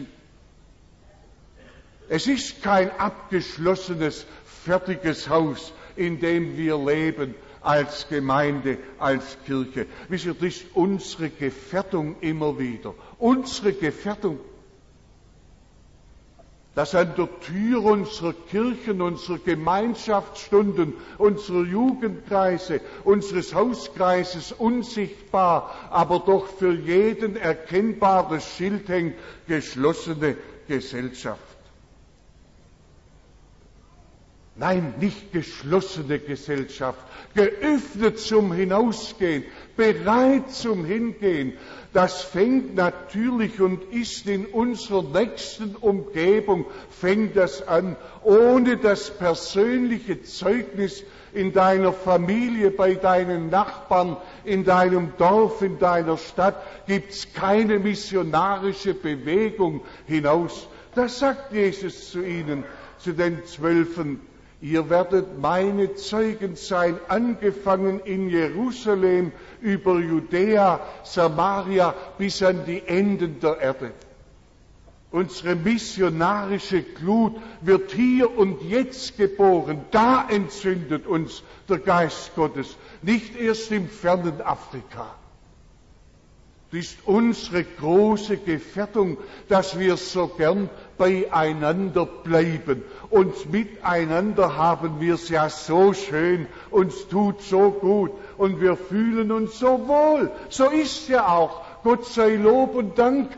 Es ist kein abgeschlossenes, fertiges Haus, in dem wir leben als Gemeinde, als Kirche. Wisst ihr, das ist unsere Gefährdung immer wieder. Unsere Gefährdung. Dass an der Tür unserer Kirchen, unserer Gemeinschaftsstunden, unserer Jugendkreise, unseres Hauskreises unsichtbar, aber doch für jeden erkennbar das Schild hängt, geschlossene Gesellschaft. Nein, nicht geschlossene Gesellschaft, geöffnet zum Hinausgehen, bereit zum Hingehen. Das fängt natürlich und ist in unserer nächsten Umgebung, fängt das an. Ohne das persönliche Zeugnis in deiner Familie, bei deinen Nachbarn, in deinem Dorf, in deiner Stadt, gibt's keine missionarische Bewegung hinaus. Das sagt Jesus zu ihnen, zu den Zwölfen. Ihr werdet meine Zeugen sein, angefangen in Jerusalem, über Judäa, Samaria, bis an die Enden der Erde. Unsere missionarische Glut wird hier und jetzt geboren. Da entzündet uns der Geist Gottes, nicht erst im fernen Afrika. Das ist unsere große Gefährdung, dass wir so gern beieinander bleiben. Und miteinander haben wir es ja so schön, uns tut so gut und wir fühlen uns so wohl. So ist ja auch. Gott sei Lob und Dank.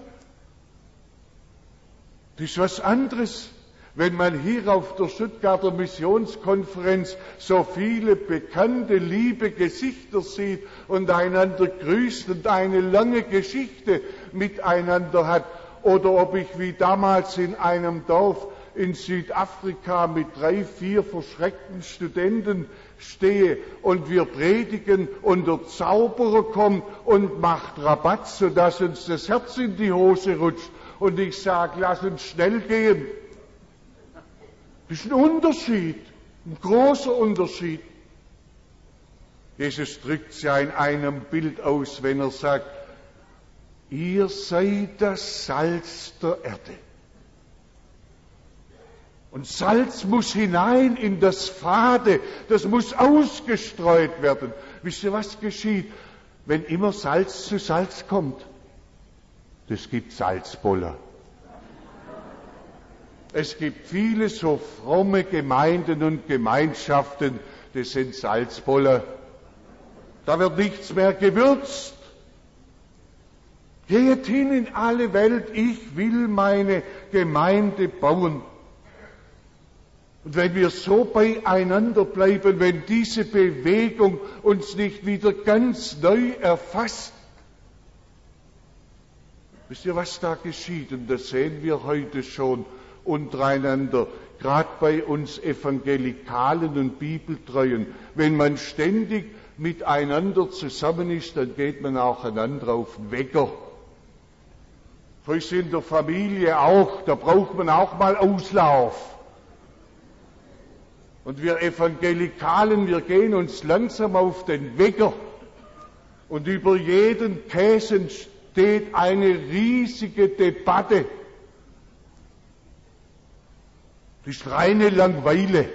Das ist was anderes, wenn man hier auf der Stuttgarter Missionskonferenz so viele bekannte, liebe Gesichter sieht und einander grüßt und eine lange Geschichte miteinander hat. Oder ob ich wie damals in einem Dorf in Südafrika mit drei, vier verschreckten Studenten stehe und wir predigen und der Zauberer kommt und macht Rabatt, sodass uns das Herz in die Hose rutscht und ich sage, lass uns schnell gehen. Das ist ein Unterschied, ein großer Unterschied. Jesus drückt es ja in einem Bild aus, wenn er sagt, ihr seid das Salz der Erde. Und Salz muss hinein in das Fade, das muss ausgestreut werden. Wisst ihr, was geschieht, wenn immer Salz zu Salz kommt? Das gibt Salzboller. Es gibt viele so fromme Gemeinden und Gemeinschaften, das sind Salzboller. Da wird nichts mehr gewürzt. Geht hin in alle Welt, ich will meine Gemeinde bauen. Und wenn wir so beieinander bleiben, wenn diese Bewegung uns nicht wieder ganz neu erfasst, wisst ihr, was da geschieht? Und das sehen wir heute schon untereinander, gerade bei uns Evangelikalen und Bibeltreuen. Wenn man ständig miteinander zusammen ist, dann geht man auch einander auf den Wecker. So ist es in der Familie auch, da braucht man auch mal Auslauf. Und wir Evangelikalen, wir gehen uns langsam auf den Wecker. Und über jeden Käse steht eine riesige Debatte. Das ist reine Langeweile.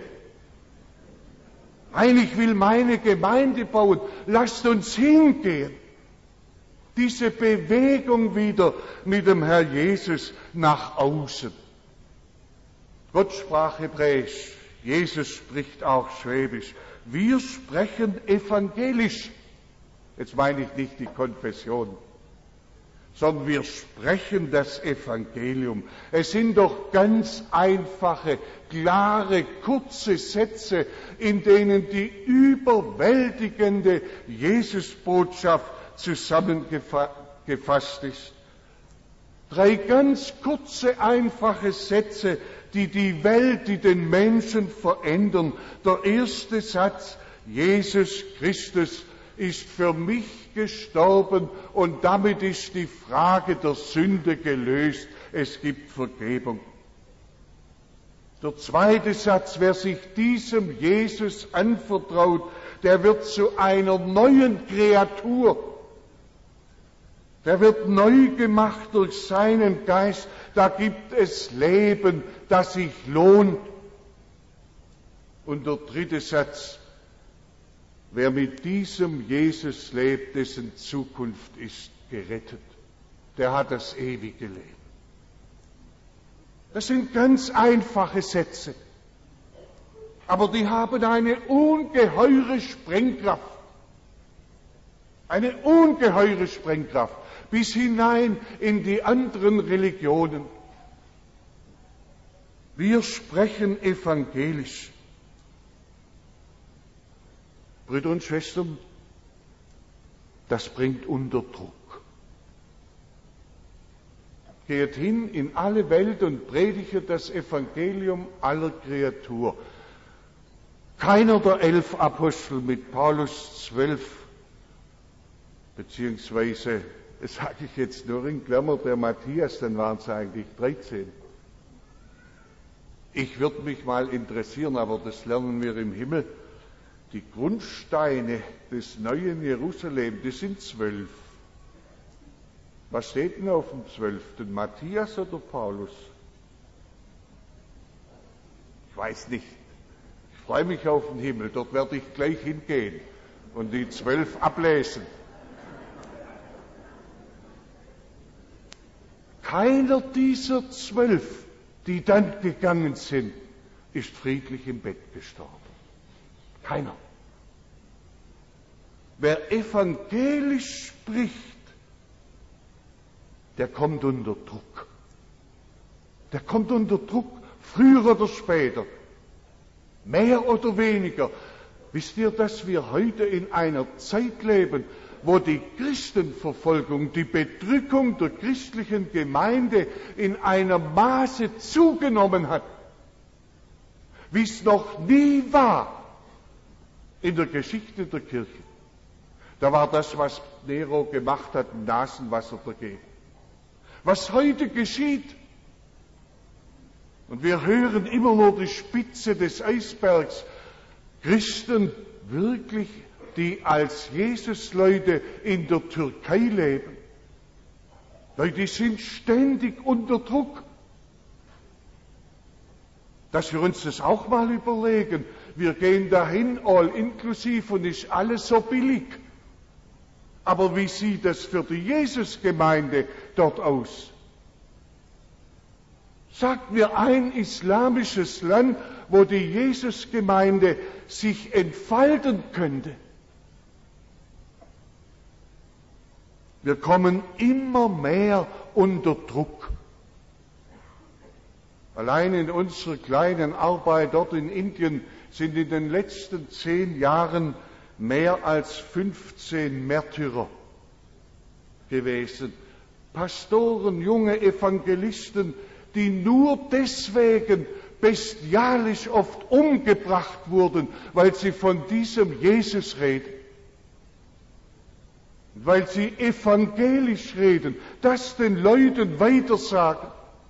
Nein, ich will meine Gemeinde bauen. Lasst uns hingehen. Diese Bewegung wieder mit dem Herr Jesus nach außen. Gott sprach Hebräisch, Jesus spricht auch Schwäbisch. Wir sprechen evangelisch. Jetzt meine ich nicht die Konfession, sondern wir sprechen das Evangelium. Es sind doch ganz einfache, klare, kurze Sätze, in denen die überwältigende Jesusbotschaft zusammengefasst ist. Drei ganz kurze, einfache Sätze, die die Welt, die den Menschen verändern. Der erste Satz: Jesus Christus ist für mich gestorben und damit ist die Frage der Sünde gelöst. Es gibt Vergebung. Der zweite Satz: Wer sich diesem Jesus anvertraut, der wird zu einer neuen Kreatur. Der wird neu gemacht durch seinen Geist. Da gibt es Leben, das sich lohnt. Und der dritte Satz: Wer mit diesem Jesus lebt, dessen Zukunft ist gerettet. Der hat das ewige Leben. Das sind ganz einfache Sätze. Aber die haben eine ungeheure Sprengkraft. Eine ungeheure Sprengkraft. Bis hinein in die anderen Religionen. Wir sprechen evangelisch. Brüder und Schwestern, das bringt unter Druck. Geht hin in alle Welt und predige das Evangelium aller Kreatur. Keiner der elf Apostel, mit Paulus zwölf, beziehungsweise, das sage ich jetzt nur in Klammer, der Matthias, dann waren es eigentlich dreizehn. Ich würde mich mal interessieren, aber das lernen wir im Himmel. Die Grundsteine des neuen Jerusalem, die sind zwölf. Was steht denn auf dem zwölften? Matthias oder Paulus? Ich weiß nicht. Ich freue mich auf den Himmel. Dort werde ich gleich hingehen und die zwölf ablesen. Keiner dieser zwölf, die dann gegangen sind, ist friedlich im Bett gestorben. Keiner. Wer evangelisch spricht, der kommt unter Druck. Der kommt unter Druck, früher oder später. Mehr oder weniger. Wisst ihr, dass wir heute in einer Zeit leben, wo die Christenverfolgung, die Bedrückung der christlichen Gemeinde in einem Maße zugenommen hat, wie es noch nie war in der Geschichte der Kirche. Da war das, was Nero gemacht hat, Nasenwasser dagegen. Was heute geschieht, und wir hören immer nur die Spitze des Eisbergs, Christen wirklich, die als Jesusleute in der Türkei leben, weil die sind ständig unter Druck. Dass wir uns das auch mal überlegen. Wir gehen dahin, all inklusiv, und ist alles so billig. Aber wie sieht das für die Jesusgemeinde dort aus? Sagt mir ein islamisches Land, wo die Jesusgemeinde sich entfalten könnte. Wir kommen immer mehr unter Druck. Allein in unserer kleinen Arbeit dort in Indien sind in den letzten zehn Jahren mehr als fünfzehn Märtyrer gewesen. Pastoren, junge Evangelisten, die nur deswegen bestialisch oft umgebracht wurden, weil sie von diesem Jesus reden. weil sie evangelisch reden, das den Leuten weitersagen.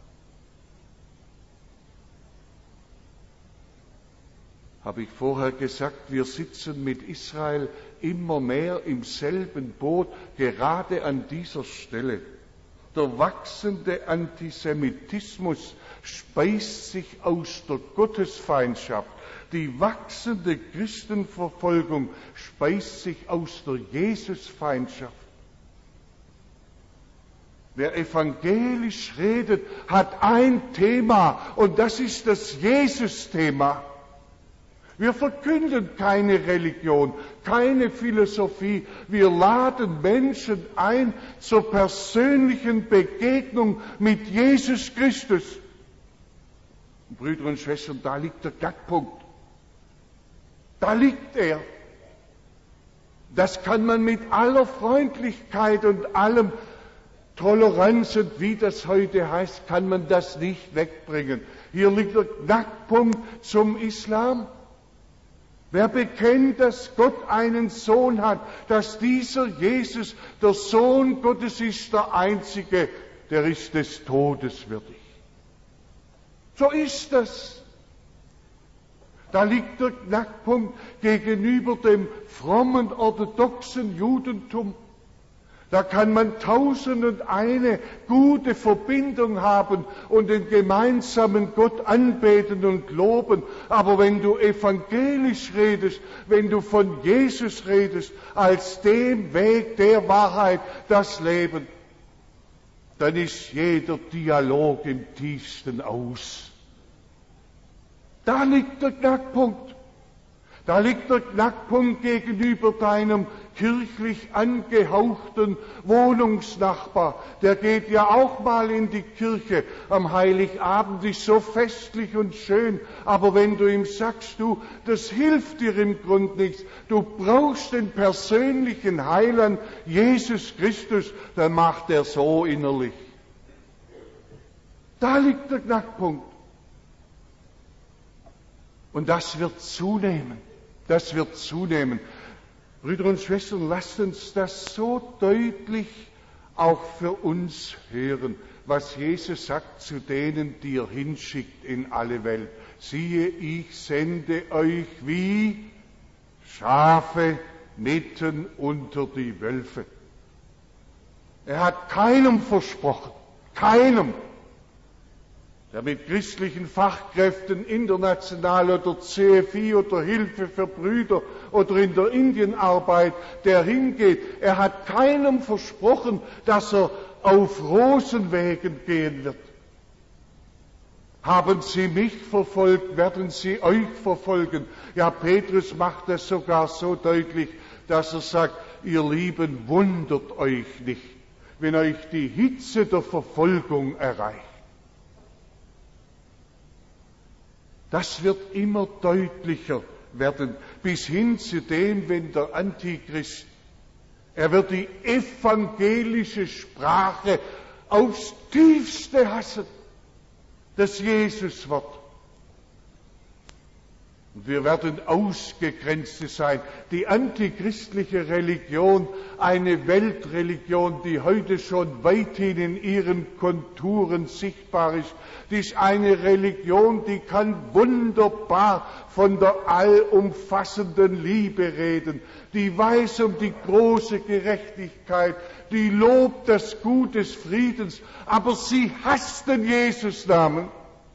Habe ich vorher gesagt, wir sitzen mit Israel immer mehr im selben Boot, gerade an dieser Stelle. Der wachsende Antisemitismus speist sich aus der Gottesfeindschaft. Die wachsende Christenverfolgung speist sich aus der Jesusfeindschaft. Wer evangelisch redet, hat ein Thema, und das ist das Jesus-Thema. Wir verkünden keine Religion, keine Philosophie. Wir laden Menschen ein zur persönlichen Begegnung mit Jesus Christus. Brüder und Schwestern, da liegt der Knackpunkt. Da liegt er. Das kann man mit aller Freundlichkeit und allem Toleranz und wie das heute heißt, kann man das nicht wegbringen. Hier liegt der Knackpunkt zum Islam. Wer bekennt, dass Gott einen Sohn hat, dass dieser Jesus der Sohn Gottes ist, der Einzige, der ist des Todes würdig. So ist das. Da liegt der Knackpunkt gegenüber dem frommen, orthodoxen Judentum. Da kann man tausend und eine gute Verbindung haben und den gemeinsamen Gott anbeten und loben. Aber wenn du evangelisch redest, wenn du von Jesus redest, als dem Weg der Wahrheit, das Leben, dann ist jeder Dialog im tiefsten aus. Da liegt der Knackpunkt. Da liegt der Knackpunkt gegenüber deinem kirchlich angehauchten Wohnungsnachbar. Der geht ja auch mal in die Kirche. Am Heiligabend ist so festlich und schön. Aber wenn du ihm sagst, du, das hilft dir im Grund nichts. Du brauchst den persönlichen Heiland, Jesus Christus, dann macht er so innerlich. Da liegt der Knackpunkt. Und das wird zunehmen. Das wird zunehmen. Brüder und Schwestern, lasst uns das so deutlich auch für uns hören, was Jesus sagt zu denen, die er hinschickt in alle Welt. Siehe, ich sende euch wie Schafe mitten unter die Wölfe. Er hat keinem versprochen, keinem, der mit christlichen Fachkräften international oder C F I oder Hilfe für Brüder oder in der Indienarbeit, der hingeht, er hat keinem versprochen, dass er auf Rosenwegen gehen wird. Haben Sie mich verfolgt, werden Sie euch verfolgen. Ja, Petrus macht das sogar so deutlich, dass er sagt, ihr Lieben, wundert euch nicht, wenn euch die Hitze der Verfolgung erreicht. Das wird immer deutlicher werden, bis hin zu dem, wenn der Antichrist, er wird die evangelische Sprache aufs Tiefste hassen, das Jesuswort. Und wir werden Ausgegrenzte sein. Die antichristliche Religion, eine Weltreligion, die heute schon weithin in ihren Konturen sichtbar ist, die ist eine Religion, die kann wunderbar von der allumfassenden Liebe reden. Die weiß um die große Gerechtigkeit, die lobt das Gut des Friedens, aber sie hasst den Jesusnamen.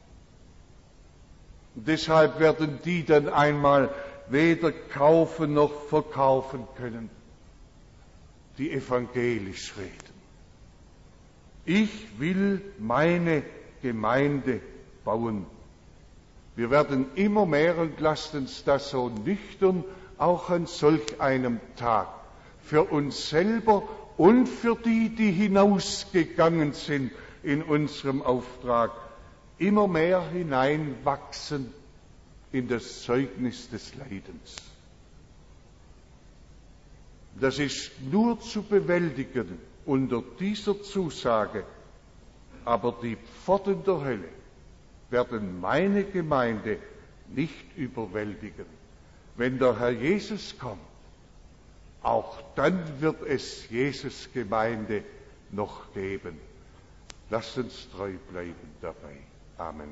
Und deshalb werden die dann einmal weder kaufen noch verkaufen können, die evangelisch reden. Ich will meine Gemeinde bauen. Wir werden immer mehr, und lasst uns das so nüchtern auch an solch einem Tag für uns selber und für die, die hinausgegangen sind in unserem Auftrag, immer mehr hineinwachsen in das Zeugnis des Leidens. Das ist nur zu bewältigen unter dieser Zusage, aber die Pforten der Hölle werden meine Gemeinde nicht überwältigen. Wenn der Herr Jesus kommt, Auch dann wird es Jesus Gemeinde noch geben. Lasst uns treu bleiben dabei. Amen.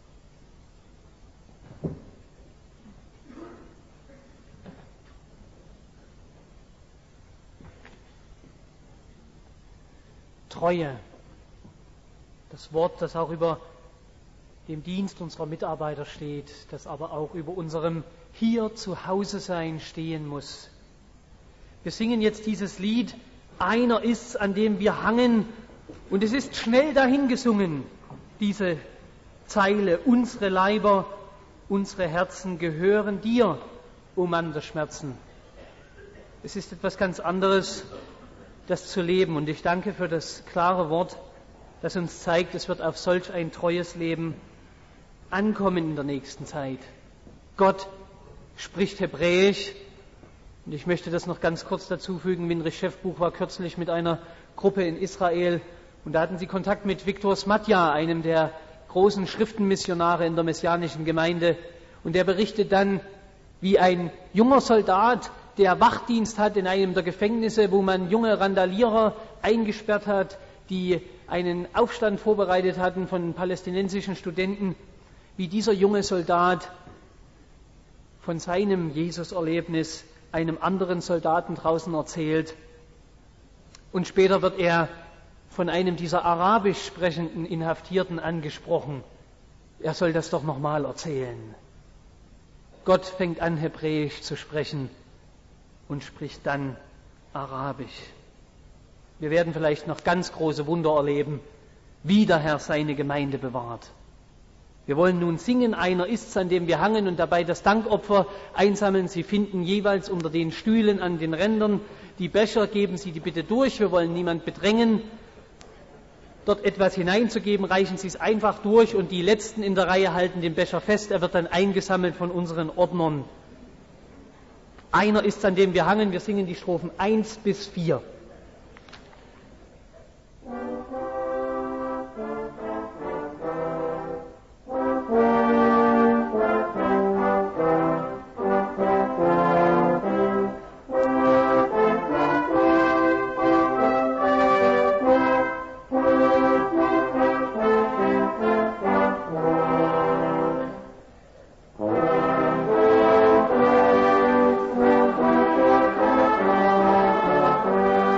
Treue. Das Wort, das auch über dem Dienst unserer Mitarbeiter steht, das aber auch über unserem hier zu Hause sein stehen muss. Wir singen jetzt dieses Lied, einer ist's, an dem wir hangen, und es ist schnell dahingesungen, diese Zeile, unsere Leiber, unsere Herzen gehören dir, o Mann der Schmerzen. Es ist etwas ganz anderes, das zu leben, und ich danke für das klare Wort, das uns zeigt, es wird auf solch ein treues Leben ankommen in der nächsten Zeit. Gott spricht Hebräisch, und ich möchte das noch ganz kurz dazu fügen. Winrich Schäffbuch war kürzlich mit einer Gruppe in Israel, und da hatten sie Kontakt mit Viktor Smatja, einem der großen Schriftenmissionare in der messianischen Gemeinde, und der berichtet dann, wie ein junger Soldat, der Wachdienst hat in einem der Gefängnisse, wo man junge Randalierer eingesperrt hat, die einen Aufstand vorbereitet hatten von palästinensischen Studenten, wie dieser junge Soldat von seinem Jesus-Erlebnis einem anderen Soldaten draußen erzählt. Und später wird er von einem dieser arabisch sprechenden Inhaftierten angesprochen. Er soll das doch nochmal erzählen. Gott fängt an, Hebräisch zu sprechen und spricht dann Arabisch. Wir werden vielleicht noch ganz große Wunder erleben, wie der Herr seine Gemeinde bewahrt. Wir wollen nun singen, einer ist's, an dem wir hangen, und dabei das Dankopfer einsammeln. Sie finden jeweils unter den Stühlen an den Rändern die Becher, geben Sie die bitte durch. Wir wollen niemand bedrängen, dort etwas hineinzugeben. Reichen Sie es einfach durch, und die Letzten in der Reihe halten den Becher fest. Er wird dann eingesammelt von unseren Ordnern. Einer ist's, an dem wir hangen. Wir singen die Strophen eins bis vier. Oh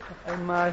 Noch einmal.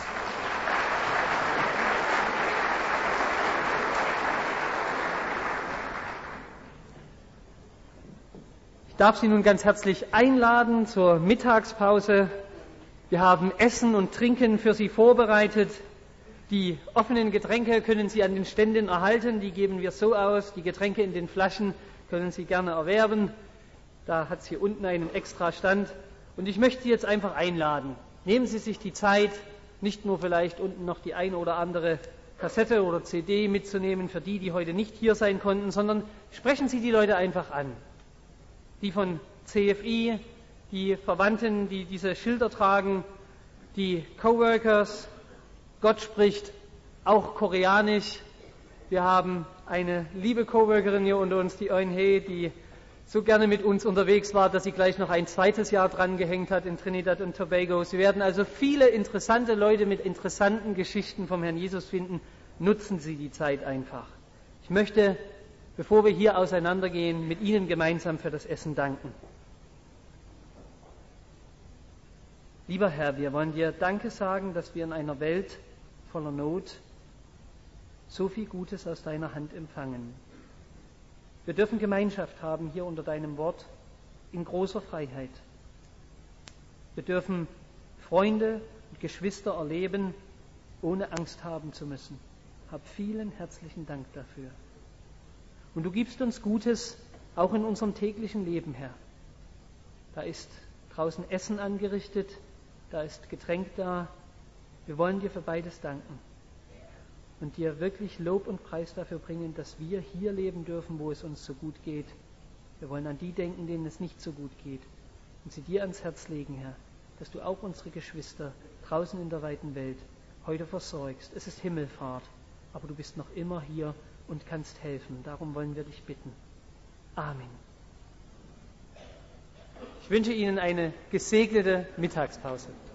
Ich darf Sie nun ganz herzlich einladen zur Mittagspause. Wir haben Essen und Trinken für Sie vorbereitet. Die offenen Getränke können Sie an den Ständen erhalten, die geben wir so aus. Die Getränke in den Flaschen können Sie gerne erwerben. Da hat es hier unten einen extra Stand. Und ich möchte Sie jetzt einfach einladen. Nehmen Sie sich die Zeit, nicht nur vielleicht unten noch die eine oder andere Kassette oder C D mitzunehmen für die, die heute nicht hier sein konnten, sondern sprechen Sie die Leute einfach an. Die von C F I, die Verwandten, die diese Schilder tragen, die Coworkers. Gott spricht auch Koreanisch. Wir haben eine liebe Coworkerin hier unter uns, die Eun He, die so gerne mit uns unterwegs war, dass sie gleich noch ein zweites Jahr dran gehängt hat in Trinidad und Tobago. Sie werden also viele interessante Leute mit interessanten Geschichten vom Herrn Jesus finden. Nutzen Sie die Zeit einfach. Ich möchte, bevor wir hier auseinandergehen, mit Ihnen gemeinsam für das Essen danken. Lieber Herr, wir wollen dir Danke sagen, dass wir in einer Welt voller Not so viel Gutes aus deiner Hand empfangen. Wir dürfen Gemeinschaft haben hier unter deinem Wort in großer Freiheit. Wir dürfen Freunde und Geschwister erleben, ohne Angst haben zu müssen. Hab vielen herzlichen Dank dafür. Und du gibst uns Gutes auch in unserem täglichen Leben, Herr. Da ist draußen Essen angerichtet, da ist Getränk da. Wir wollen dir für beides danken und dir wirklich Lob und Preis dafür bringen, dass wir hier leben dürfen, wo es uns so gut geht. Wir wollen an die denken, denen es nicht so gut geht und sie dir ans Herz legen, Herr, dass du auch unsere Geschwister draußen in der weiten Welt heute versorgst. Es ist Himmelfahrt, aber du bist noch immer hier und kannst helfen. Darum wollen wir dich bitten. Amen. Ich wünsche Ihnen eine gesegnete Mittagspause.